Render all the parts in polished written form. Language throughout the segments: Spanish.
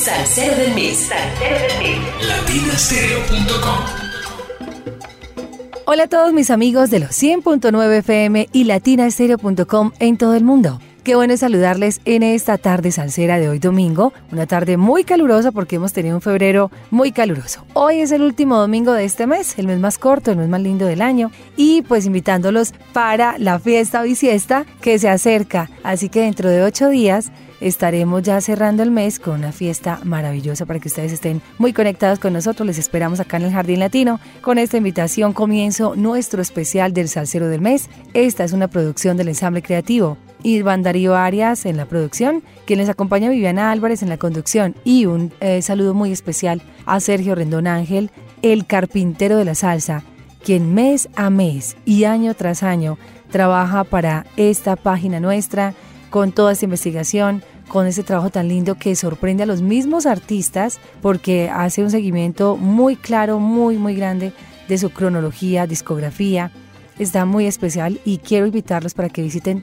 Salsero del Mes. Latinastereo.com. Hola a todos mis amigos de los 100.9 FM y latinastereo.com en todo el mundo. Qué bueno saludarles en esta tarde salsera de hoy domingo, una tarde muy calurosa porque hemos tenido un febrero muy caluroso. Hoy es el último domingo de este mes, el mes más corto, el mes más lindo del año, y pues invitándolos para la fiesta bisiesta que se acerca, así que dentro de 8 días estaremos ya cerrando el mes con una fiesta maravillosa para que ustedes estén muy conectados con nosotros. Les esperamos acá en el Jardín Latino. Con esta invitación comienzo nuestro especial del Salsero del Mes. Esta es una producción del Ensamble Creativo. Iván Darío Arias en la producción, quien les acompaña Viviana Álvarez en la conducción, y un saludo muy especial a Sergio Rendón Ángel, el carpintero de la salsa, quien mes a mes y año tras año trabaja para esta página nuestra, con toda esta investigación, con este trabajo tan lindo que sorprende a los mismos artistas porque hace un seguimiento muy claro, muy grande de su cronología, discografía. Está muy especial y quiero invitarlos para que visiten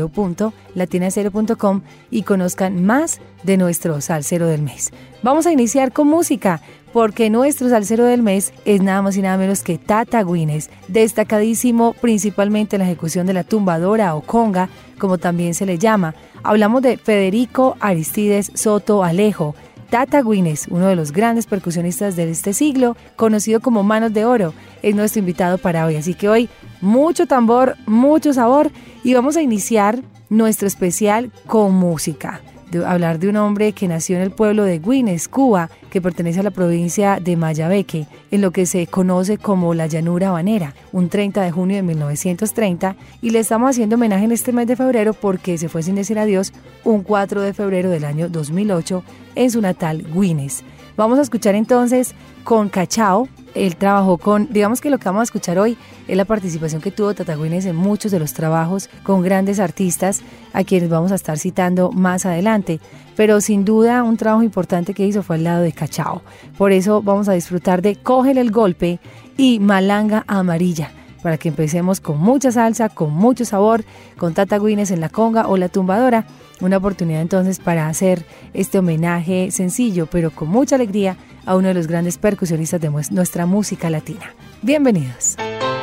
www.latinastereo.com y conozcan más de nuestro Salsero del Mes. Vamos a iniciar con música porque nuestro Salsero del Mes es nada más y nada menos que Tata Güines, destacadísimo principalmente en la ejecución de la tumbadora o conga, como también se le llama. Hablamos de Federico Aristides Soto Alejo. Tata Güines, uno de los grandes percusionistas de este siglo, conocido como Manos de Oro, es nuestro invitado para hoy. Así que hoy, mucho tambor, mucho sabor, y vamos a iniciar nuestro especial con música. Hablar de un hombre que nació en el pueblo de Güines, Cuba, que pertenece a la provincia de Mayabeque, en lo que se conoce como la llanura habanera, un 30 de junio de 1930, y le estamos haciendo homenaje en este mes de febrero porque se fue sin decir adiós un 4 de febrero del año 2008 en su natal Güines. Vamos a escuchar entonces con Cachao. Él trabajó con, digamos que lo que vamos a escuchar hoy es la participación que tuvo Tata Güines en muchos de los trabajos con grandes artistas a quienes vamos a estar citando más adelante, pero sin duda un trabajo importante que hizo fue al lado de Cachao. Por eso vamos a disfrutar de Cógele el Golpe y Malanga Amarilla, para que empecemos con mucha salsa, con mucho sabor, con Tata Güines en la conga o la tumbadora. Una oportunidad entonces para hacer este homenaje sencillo, pero con mucha alegría, a uno de los grandes percusionistas de nuestra música latina. Bienvenidos.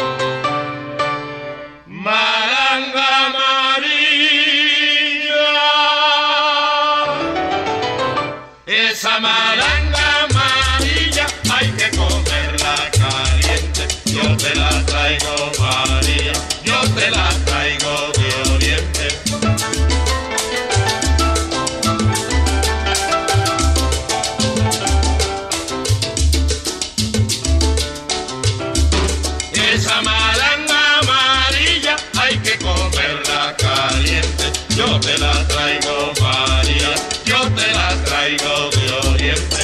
Malanga amarilla, esa malanga amarilla hay que comerla caliente. Yo te la traigo, María, yo te la traigo de Oriente. Esa malanga amarilla hay que comerla caliente. Yo te la traigo, María, yo te la traigo de Oriente.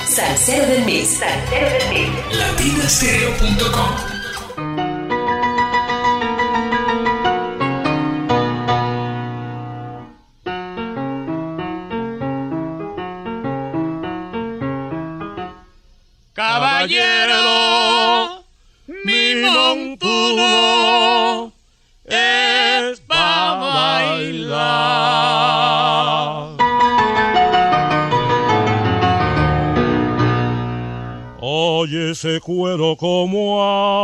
Salsero del mes. Salsero del mes. Latinastereo.com. Caballero, mi montuno es pa' bailar. Oye ese cuero como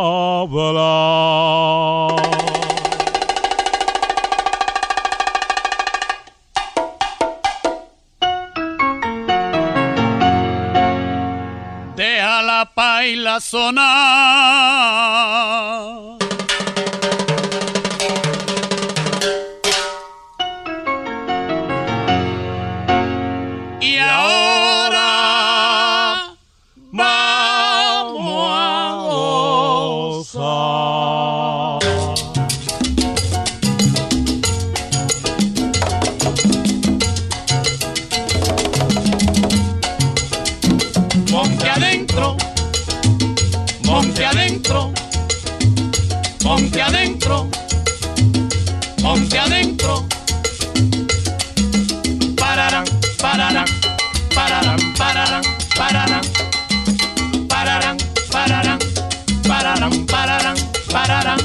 habla. Deja la paila sonar. Y ahora vamos a gozar. Monte adentro, monte adentro, monte adentro, monte adentro. Pararán, pararán, pararán, pararán, pararán, pararán, pararán, pararán, pararán, pararán.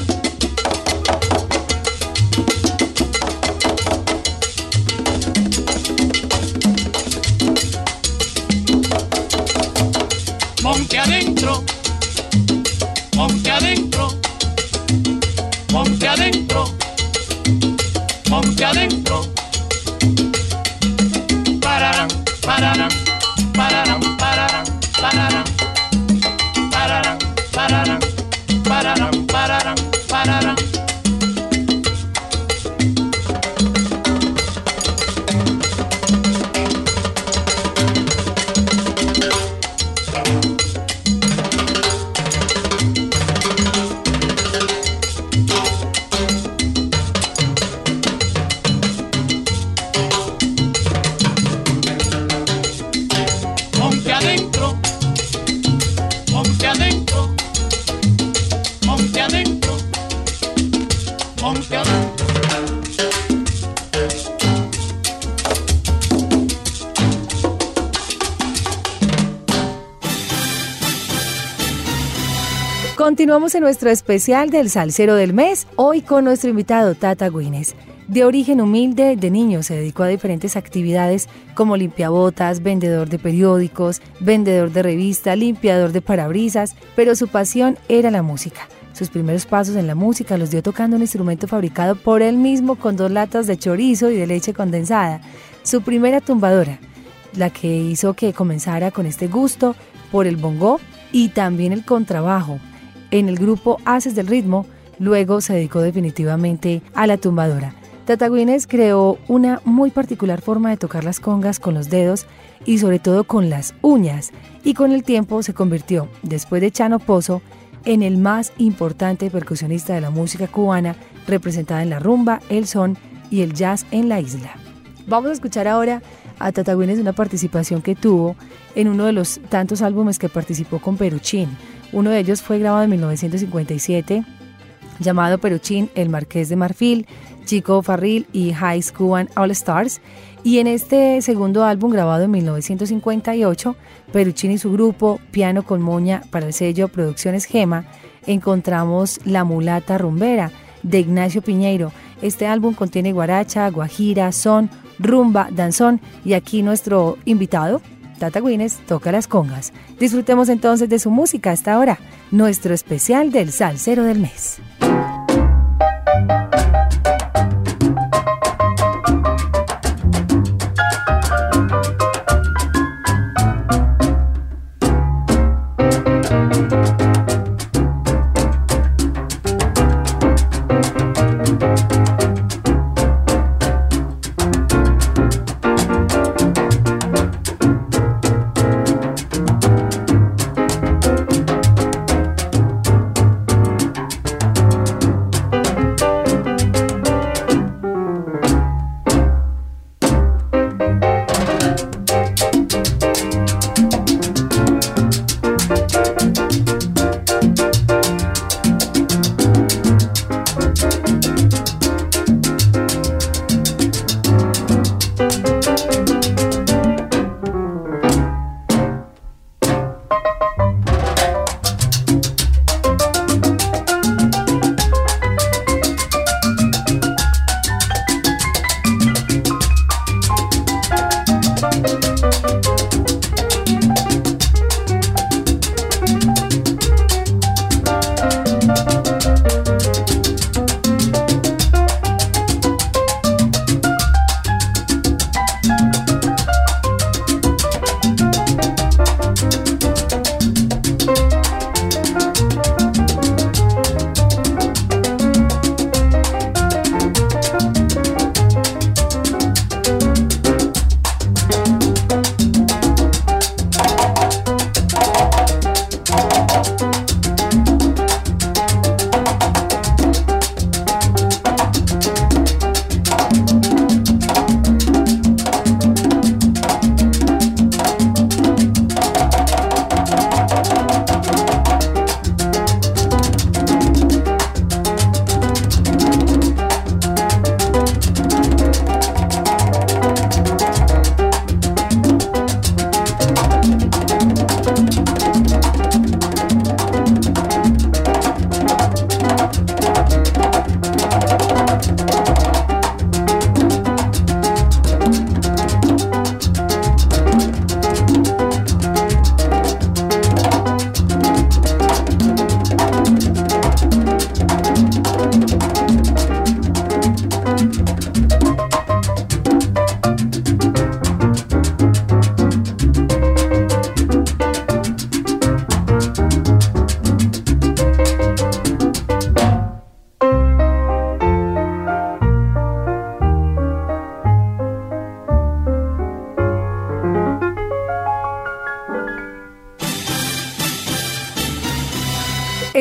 Monte adentro, monte adentro, monte adentro, monte adentro. Pararán, pararán, pararán, pararán, pararán, pararán, pararán, pararán, pararán, pararán. Monte adentro, monte adentro, monte adentro, monte adentro. Continuamos en nuestro especial del Salsero del Mes, hoy con nuestro invitado Tata Güines. De origen humilde, de niño se dedicó a diferentes actividades como limpiabotas, vendedor de periódicos, vendedor de revistas, limpiador de parabrisas, pero su pasión era la música. Sus primeros pasos en la música los dio tocando un instrumento fabricado por él mismo con 2 latas de chorizo y de leche condensada. Su primera tumbadora, la que hizo que comenzara con este gusto por el bongó y también el contrabajo. En el grupo Haces del Ritmo, luego se dedicó definitivamente a la tumbadora. Tata Güines creó una muy particular forma de tocar las congas con los dedos y sobre todo con las uñas, y con el tiempo se convirtió, después de Chano Pozo, en el más importante percusionista de la música cubana, representada en la rumba, el son y el jazz en la isla. Vamos a escuchar ahora a Tata Güines una participación que tuvo en uno de los tantos álbumes que participó con Peruchín. Uno de ellos fue grabado en 1957, llamado Peruchín, El Marqués de Marfil, Chico Farril y High Cuban All Stars. Y en este segundo álbum, grabado en 1958, Peruchín y su grupo, Piano con Moña, para el sello Producciones Gema, encontramos La Mulata Rumbera, de Ignacio Piñeiro. Este álbum contiene guaracha, guajira, son, rumba, danzón, y aquí nuestro invitado, Tata Güines, toca las congas. Disfrutemos entonces de su música hasta ahora, nuestro especial del Salsero del Mes.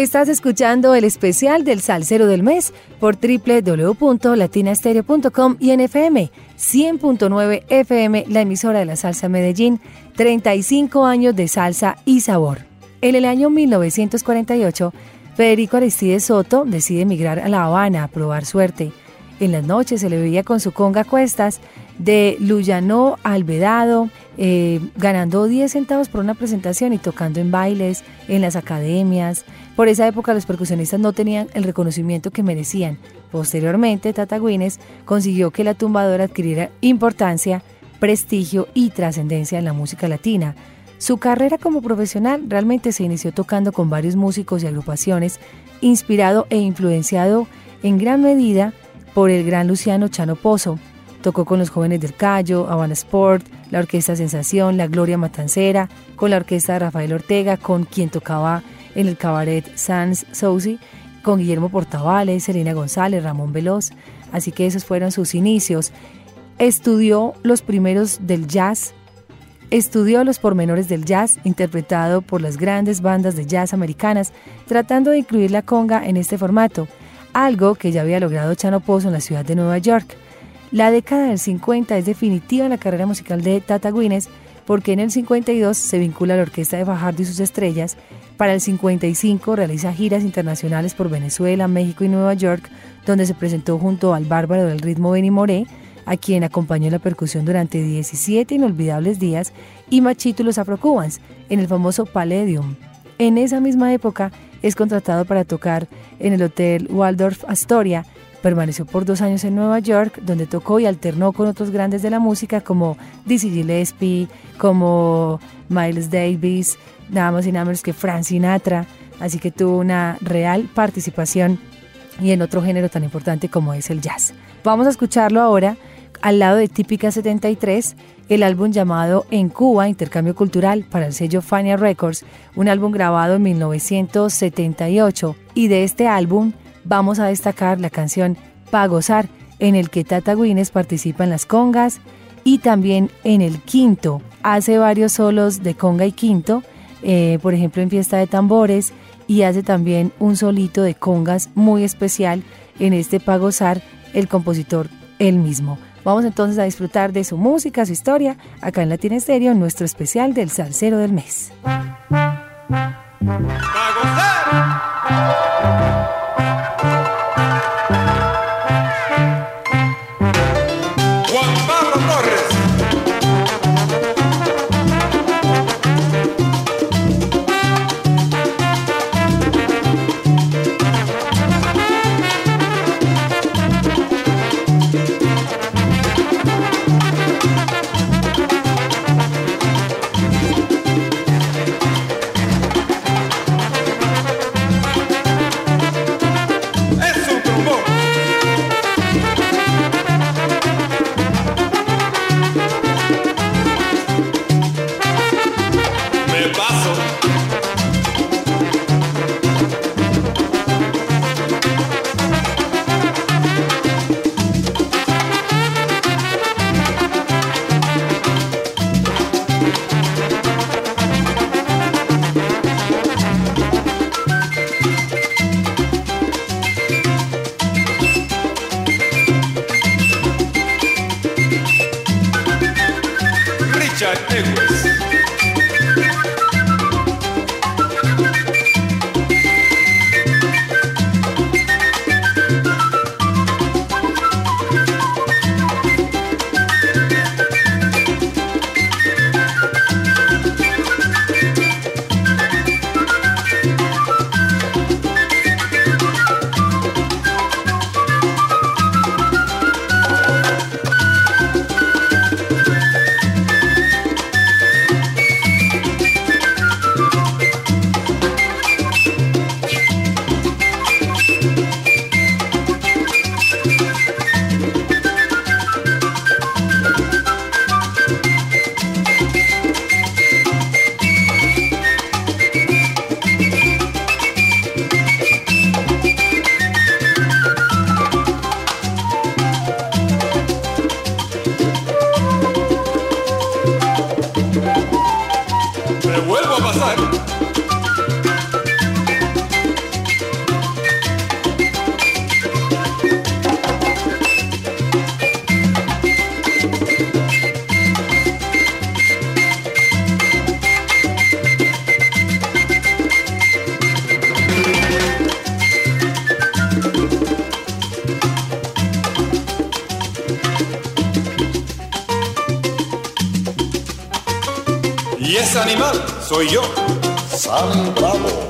Estás escuchando el especial del Salsero del Mes por www.latinastereo.com y en FM 100.9 FM, la emisora de la salsa Medellín, 35 años de salsa y sabor. En el año 1948, Federico Aristides Soto decide emigrar a La Habana a probar suerte. En las noches se le veía con su conga a cuestas de Luyanó a Alvedado, ganando 10 centavos por una presentación y tocando en bailes, en las academias. Por esa época los percusionistas no tenían el reconocimiento que merecían. Posteriormente, Tata Güines consiguió que la tumbadora adquiriera importancia, prestigio y trascendencia en la música latina. Su carrera como profesional realmente se inició tocando con varios músicos y agrupaciones, inspirado e influenciado en gran medida por el gran Luciano Chano Pozo. Tocó con los Jóvenes del Cayo, Habana Sport, la Orquesta Sensación, la Gloria Matancera, con la Orquesta de Rafael Ortega, con quien tocaba en el cabaret Sans Souci, con Guillermo Portavales, Selena González, Ramón Veloz. Así que esos fueron sus inicios. Estudió los primeros del jazz, estudió los pormenores del jazz interpretado por las grandes bandas de jazz americanas, tratando de incluir la conga en este formato, algo que ya había logrado Chano Pozo en la ciudad de Nueva York. La década del 50 es definitiva en la carrera musical de Tata Güines, porque en el 52 se vincula a la Orquesta de Fajardo y sus estrellas. Para el 55 realiza giras internacionales por Venezuela, México y Nueva York, donde se presentó junto al bárbaro del ritmo Benny Moré, a quien acompañó en la percusión durante 17 inolvidables días, y Machito y los Afrocubans, en el famoso Palladium. En esa misma época es contratado para tocar en el Hotel Waldorf Astoria. Permaneció por 2 años en Nueva York, donde tocó y alternó con otros grandes de la música como Dizzy Gillespie, como Miles Davis, nada más y nada menos que Frank Sinatra. Así que tuvo una real participación y en otro género tan importante como es el jazz. Vamos a escucharlo ahora al lado de Típica 73, el álbum llamado En Cuba, Intercambio Cultural, para el sello Fania Records, un álbum grabado en 1978. Y de este álbum vamos a destacar la canción Pa' Gozar, en el que Tata Güines participa en las congas y también en el quinto. Hace varios solos de conga y quinto, por ejemplo en Fiesta de Tambores, y hace también un solito de congas muy especial en este Pa' Gozar, el compositor él mismo. Vamos entonces a disfrutar de su música, su historia, acá en Latina Estéreo, en nuestro especial del Salsero del Mes. ¡Pa' gozar! Y ese animal soy yo, Sammy Bravo.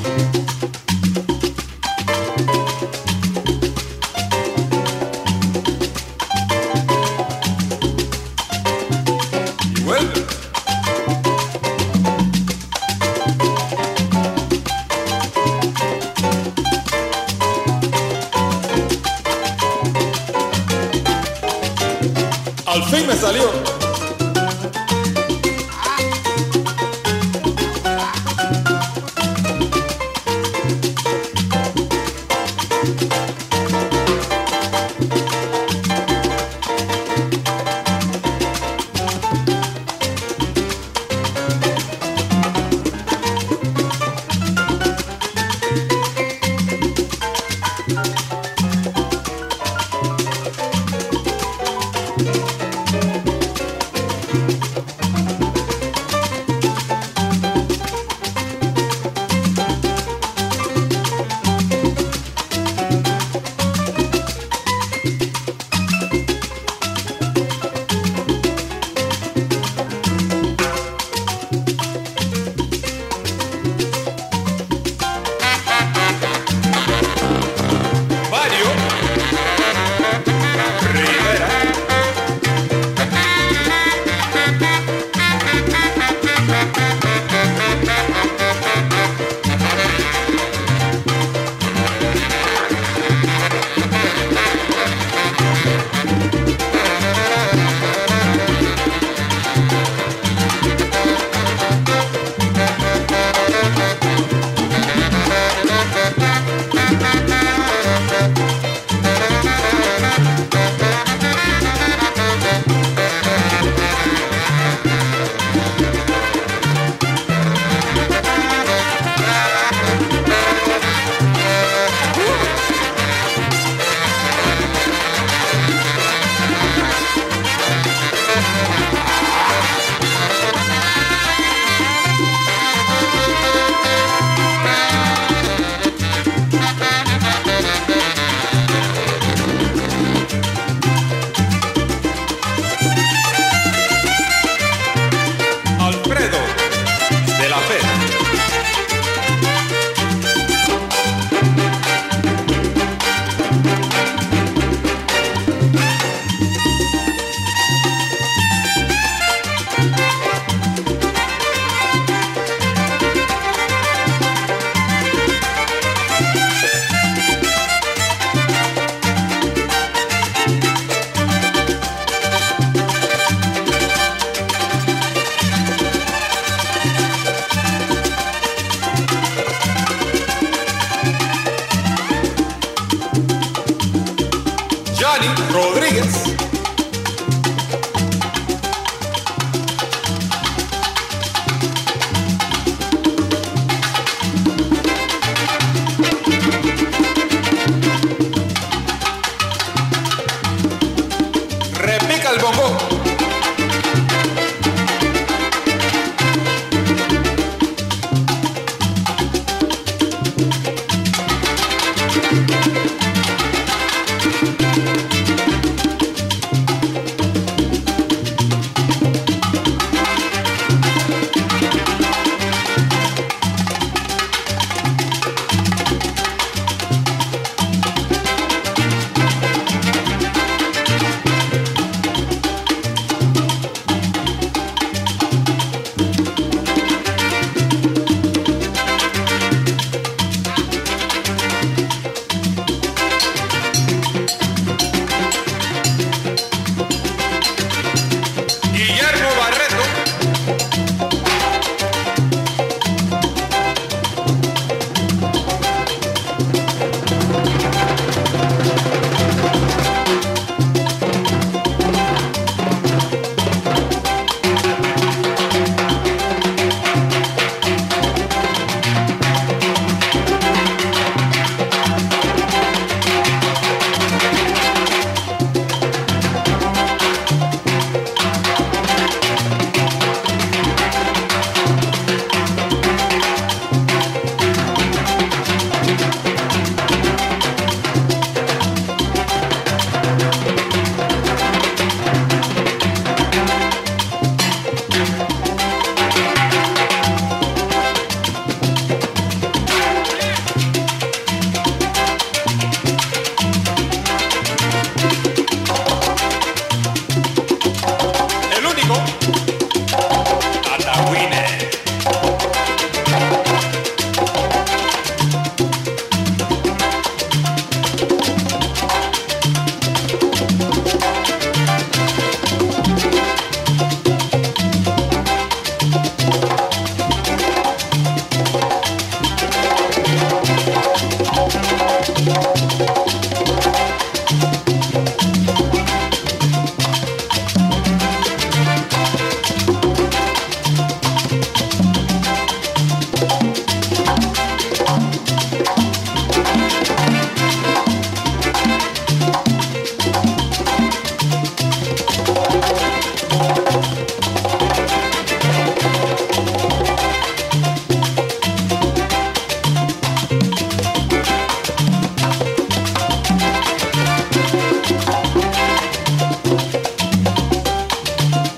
Y vuelve. Al fin me salió.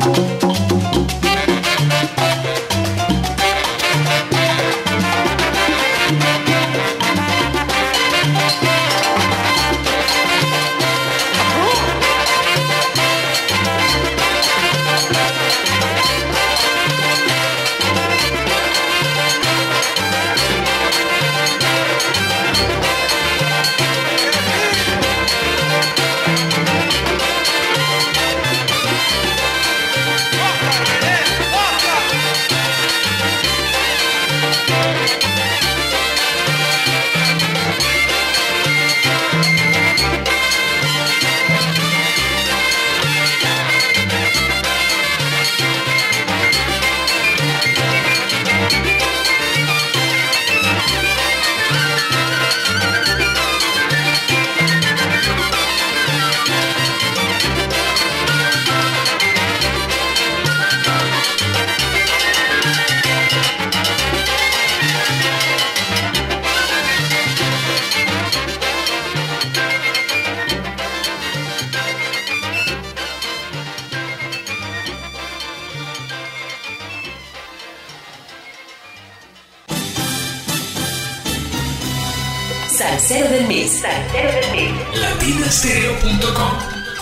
Salsero del mes. Salsero del mes. latinastereo.com.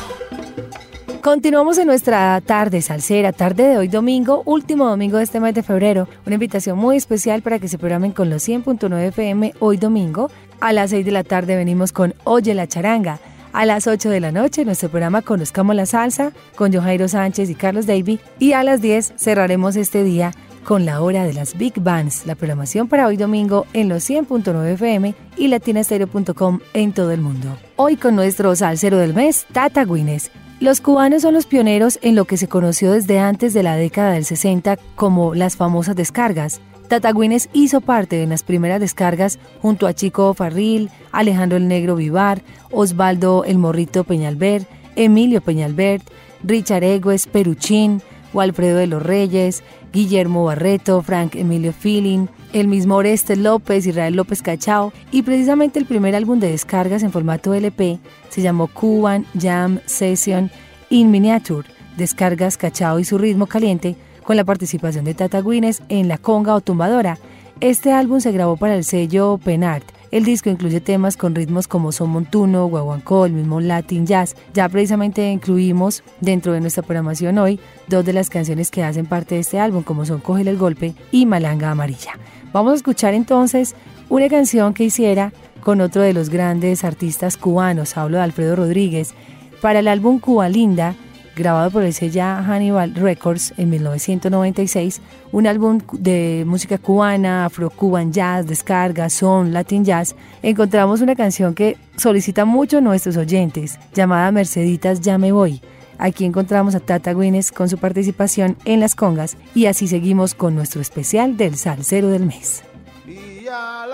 Continuamos en nuestra tarde salsera, tarde de hoy domingo, último domingo de este mes de febrero. Una invitación muy especial para que se programen con los 100.9 FM hoy domingo. A las 6 de la tarde venimos con Oye la Charanga. A las 8 de la noche nuestro programa Conozcamos la Salsa con Johairo Sánchez y Carlos Davy. Y a las 10 cerraremos este día con la hora de las Big Bands, la programación para hoy domingo en los 100.9 FM y latinastereo.com en todo el mundo. Hoy con nuestro salsero del mes, Tata Guinness. Los cubanos son los pioneros en lo que se conoció desde antes de la década del 60 como las famosas descargas. Tata Guinness hizo parte de las primeras descargas junto a Chico Farril, Alejandro el Negro Vivar, Osvaldo el Morrito Peñalver, Emilio Peñalver, Richard Egues, Peruchín, Walfredo de los Reyes, Guillermo Barreto, Frank Emilio Feeling, el mismo Orestes López, Israel López Cachao, y precisamente el primer álbum de descargas en formato LP se llamó Cuban Jam Session in Miniature, descargas Cachao y su ritmo caliente, con la participación de Tata Guinness en la conga o tumbadora. Este álbum se grabó para el sello Penart. El disco incluye temas con ritmos como son montuno, guaguancó, el mismo Latin Jazz. Ya precisamente incluimos dentro de nuestra programación hoy 2 de las canciones que hacen parte de este álbum, como son Cógele el Golpe y Malanga Amarilla. Vamos a escuchar entonces una canción que hiciera con otro de los grandes artistas cubanos, hablo de Alfredo Rodríguez, para el álbum Cuba Linda, grabado por el sello Hannibal Records en 1996, un álbum de música cubana, afro-cuban jazz, descarga, son, latin jazz. Encontramos una canción que solicitan mucho nuestros oyentes, llamada Merceditas Ya Me Voy. Aquí encontramos a Tata Guinness con su participación en las congas y así seguimos con nuestro especial del Salsero del Mes. Y al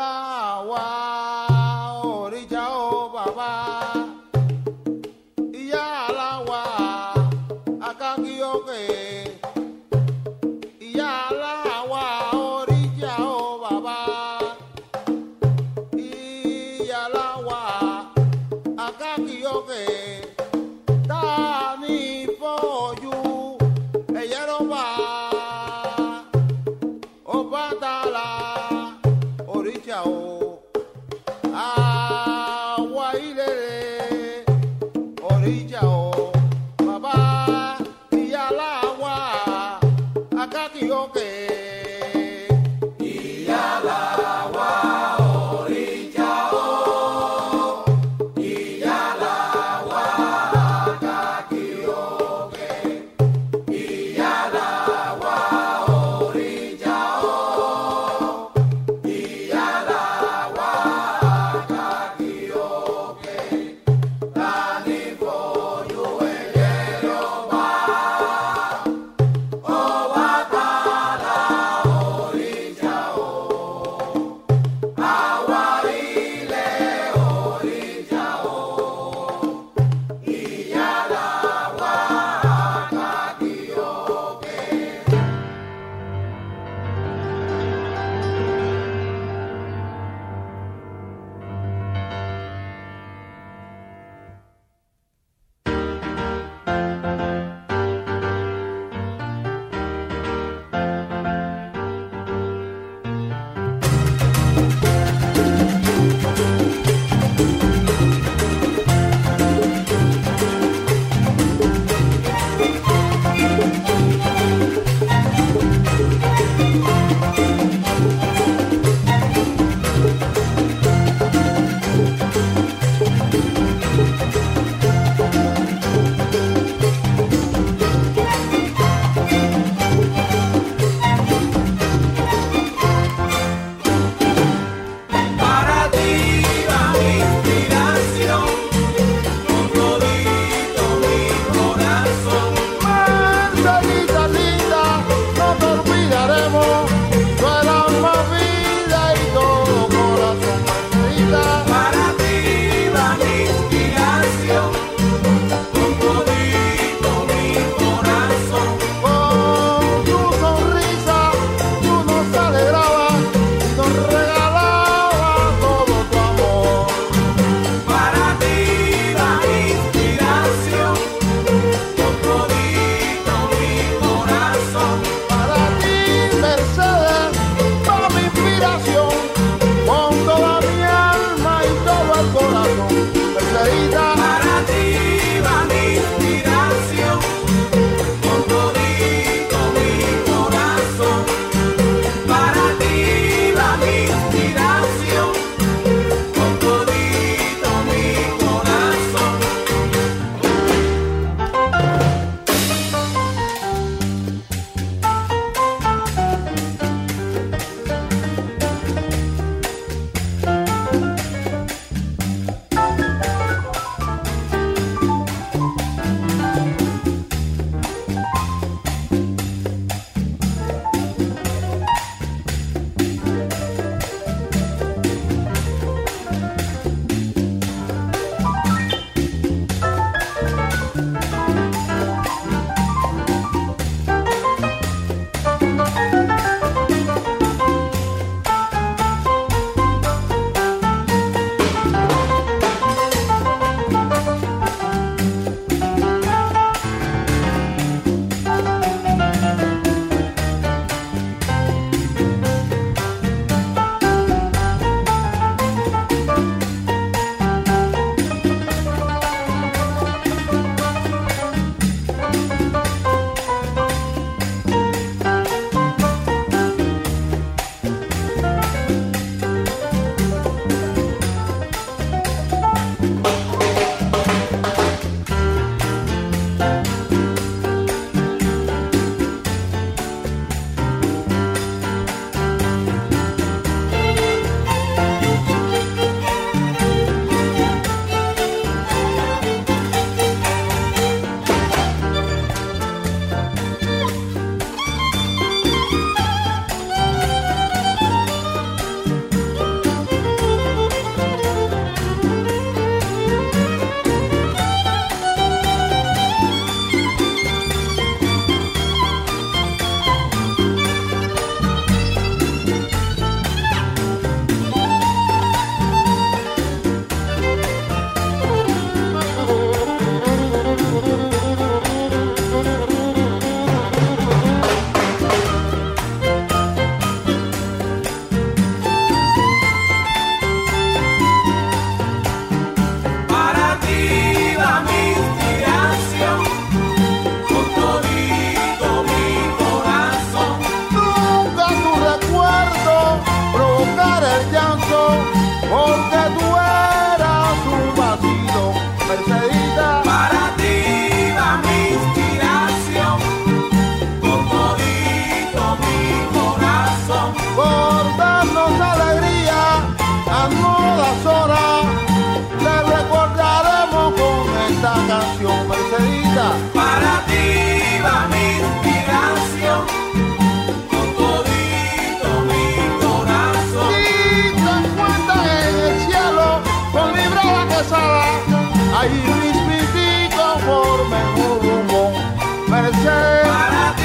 agua, orilla, oh, babá. Y al agua, acá que. Y al agua, orilla, oh, babá. Y al agua, acá que. Dani pollo, ella no va. O patala, orilla, oh. Agua y lele, orilla, oh. Babá, y al agua.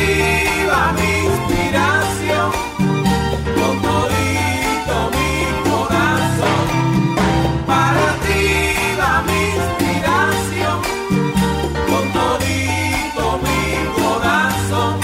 ti va mi inspiración, con todito mi corazón. Para ti va mi inspiración, con todito mi corazón.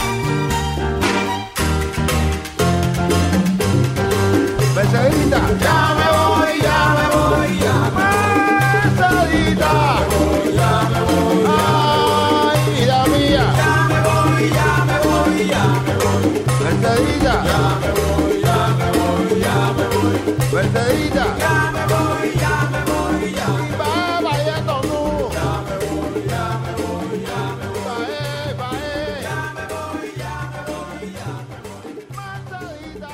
Mercedita, ya me voy, ya me voy, ya me voy. Mercedita, ya me voy, ay, vida mía. Ya me voy, ya me voy, ya me voy. Mercedita, ya me voy, ya me voy, ya me voy. Mercedita, ya me voy, ya me voy, ya me voy. Va, vaya con tú. Ya me voy, ya me voy, ya me voy. Va, ya me voy, ya me voy, ya me voy. Mercedita.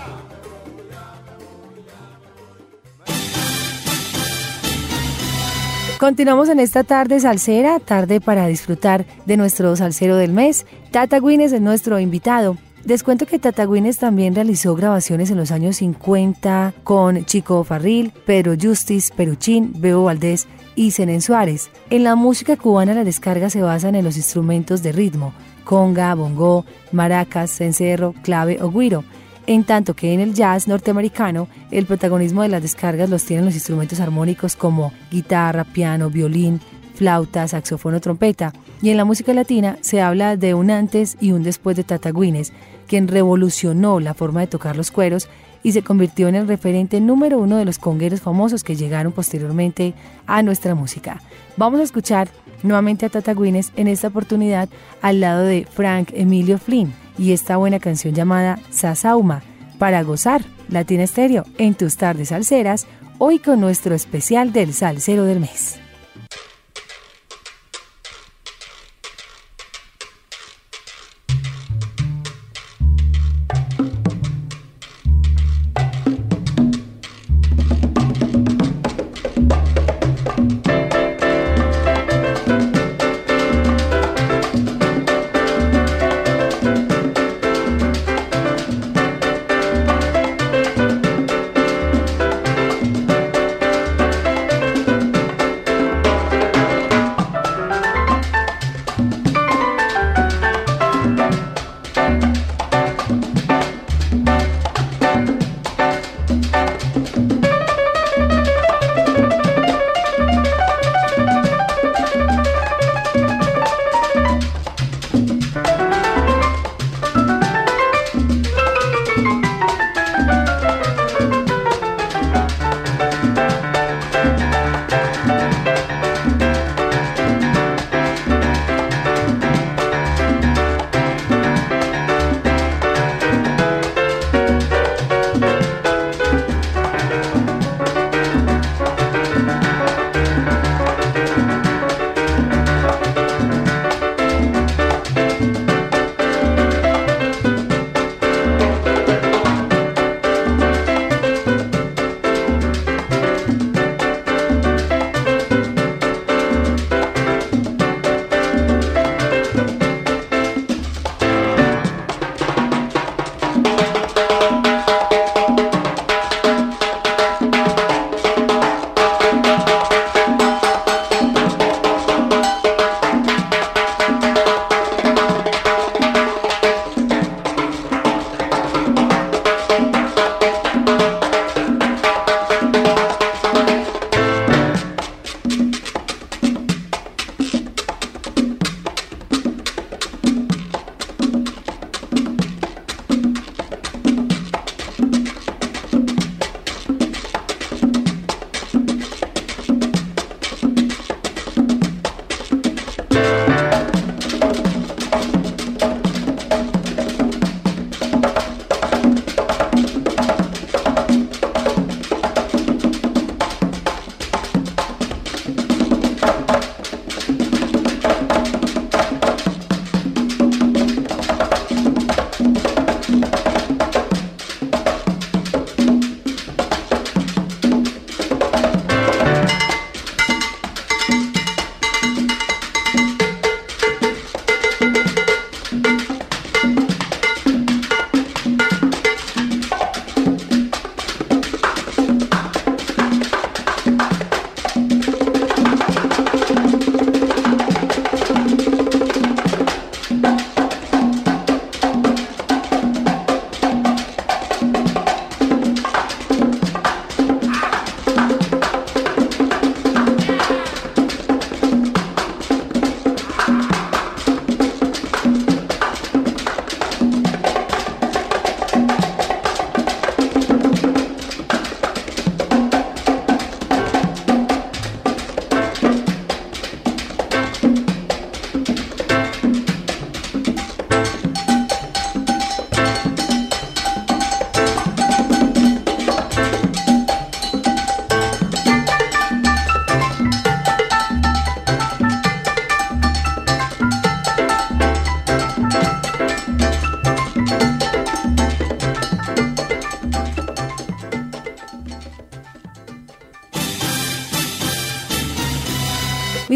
Continuamos en esta tarde salsera, tarde para disfrutar de nuestro salsero del mes. Tata Guinness es nuestro invitado. Les cuento que Tata Guinness también realizó grabaciones en los años 50 con Chico Farril, Pedro Justice, Peruchín, Bebo Valdés y Zenén Suárez. En la música cubana las descargas se basan en los instrumentos de ritmo, conga, bongo, maracas, cencerro, clave o güiro. En tanto que en el jazz norteamericano, el protagonismo de las descargas los tienen los instrumentos armónicos como guitarra, piano, violín, flauta, saxofón o trompeta. Y en la música latina se habla de un antes y un después de Tata Guinness, quien revolucionó la forma de tocar los cueros y se convirtió en el referente número uno de los congueros famosos que llegaron posteriormente a nuestra música. Vamos a escuchar nuevamente a Tata Guinness, en esta oportunidad al lado de Frank Emilio Flynn, y esta buena canción llamada Sasauma, para gozar Latina Estéreo en tus tardes salseras, hoy con nuestro especial del Salsero del Mes.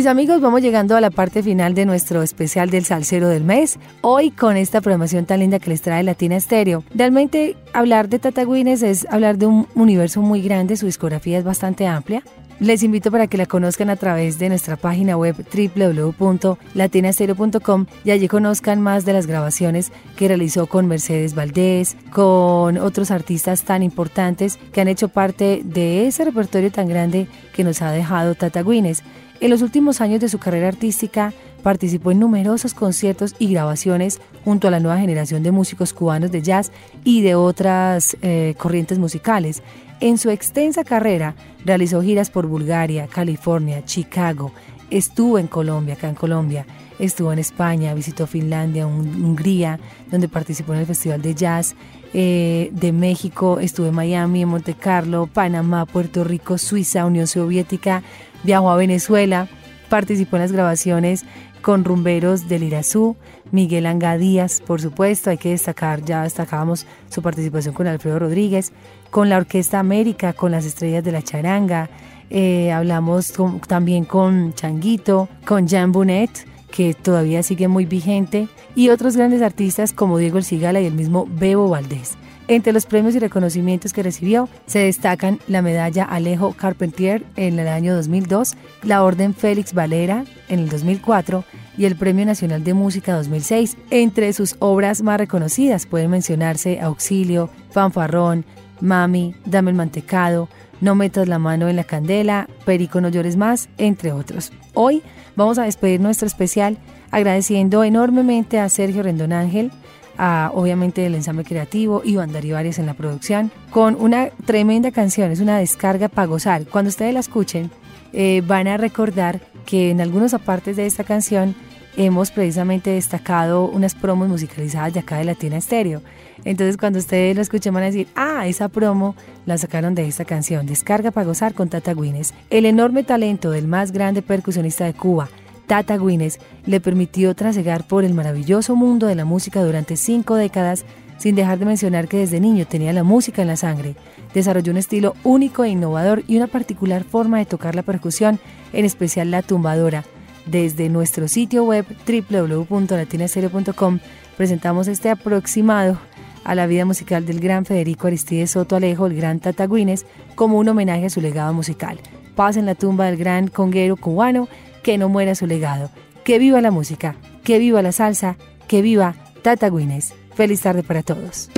amigos, vamos llegando a la parte final de nuestro especial del Salsero del Mes. Hoy con esta programación tan linda que les trae Latina Estéreo. Realmente hablar de Tata Gwyneth es hablar de un universo muy grande, su discografía es bastante amplia. Les invito para que la conozcan a través de nuestra página web www.latinastereo.com y allí conozcan más de las grabaciones que realizó con Mercedes Valdés, con otros artistas tan importantes que han hecho parte de ese repertorio tan grande que nos ha dejado Tata Gwyneth. En los últimos años de su carrera artística participó en numerosos conciertos y grabaciones junto a la nueva generación de músicos cubanos de jazz y de otras corrientes musicales. En su extensa carrera realizó giras por Bulgaria, California, Chicago, estuvo en Colombia, acá en Colombia, estuvo en España, visitó Finlandia, Hungría, donde participó en el Festival de Jazz de México, estuvo en Miami, en Monte Carlo, Panamá, Puerto Rico, Suiza, Unión Soviética, viajó a Venezuela, participó en las grabaciones con rumberos del Irazú, Miguel Anga Díaz, por supuesto, hay que destacar, ya destacábamos su participación con Alfredo Rodríguez, con la Orquesta América, con las Estrellas de la Charanga, hablamos también con Changuito, con Jan Bonet, que todavía sigue muy vigente, y otros grandes artistas como Diego El Cigala y el mismo Bebo Valdés. Entre los premios y reconocimientos que recibió se destacan la medalla Alejo Carpentier en el año 2002, la Orden Félix Valera en el 2004 y el Premio Nacional de Música 2006. Entre sus obras más reconocidas pueden mencionarse Auxilio, Fanfarrón, Mami, Dame el Mantecado, No metas la mano en la candela, Perico no llores más, entre otros. Hoy vamos a despedir nuestro especial agradeciendo enormemente a Sergio Rendón Ángel, obviamente del ensamble creativo, Iván Darío Arias en la producción, con una tremenda canción, es una descarga para gozar. Cuando ustedes la escuchen, van a recordar que en algunos apartes de esta canción hemos precisamente destacado unas promos musicalizadas de acá de Latina Estéreo. Entonces cuando ustedes lo escuchen van a decir, esa promo la sacaron de esta canción, Descarga para gozar con Tata Gwyneth. El enorme talento del más grande percusionista de Cuba, Tata Gwyneth, le permitió trasegar por el maravilloso mundo de la música durante 5 décadas, sin dejar de mencionar que desde niño tenía la música en la sangre. Desarrolló un estilo único e innovador y una particular forma de tocar la percusión, en especial la tumbadora. Desde nuestro sitio web www.latinastereo.com presentamos este aproximado a la vida musical del gran Federico Aristides Soto Alejo, el gran Tata Gwyneth, como un homenaje a su legado musical. Paz en la tumba del gran conguero cubano, que no muera su legado. Que viva la música, que viva la salsa, que viva Tata Gwyneth. Feliz tarde para todos.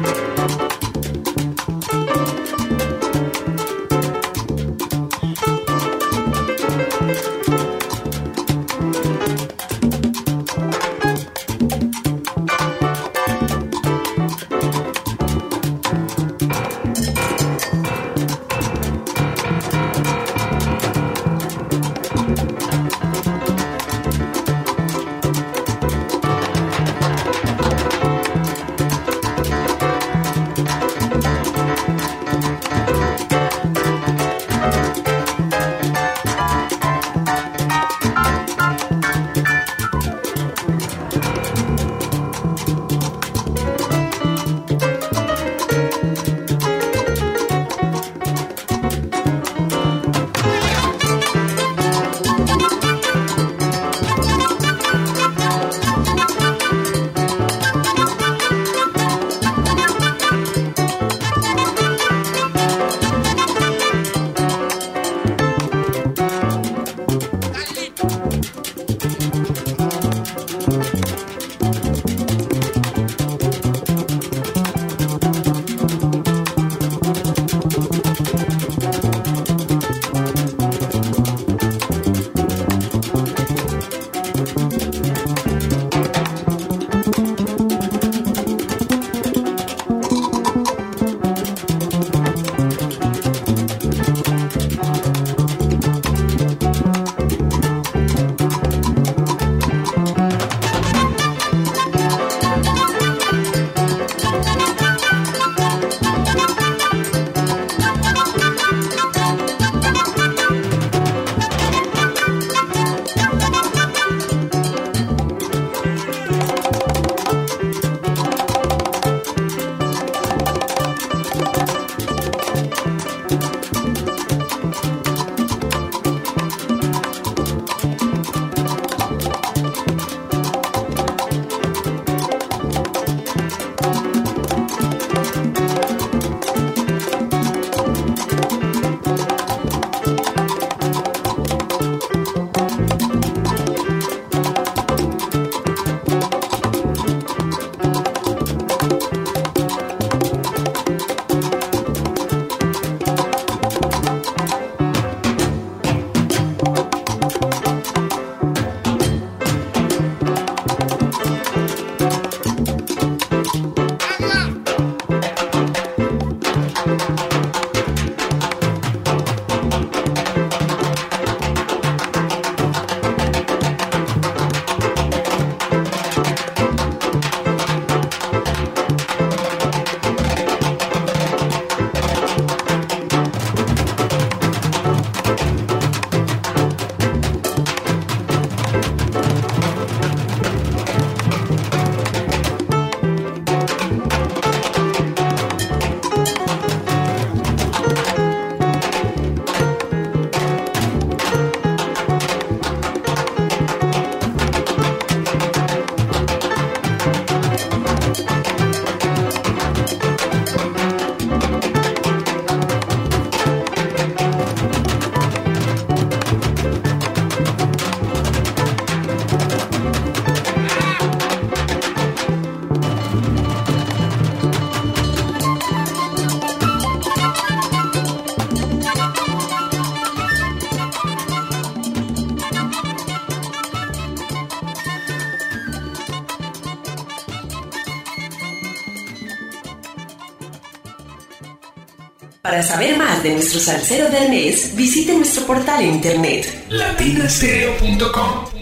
Para saber más de nuestro salsero del mes, visite nuestro portal en internet latinastereo.com.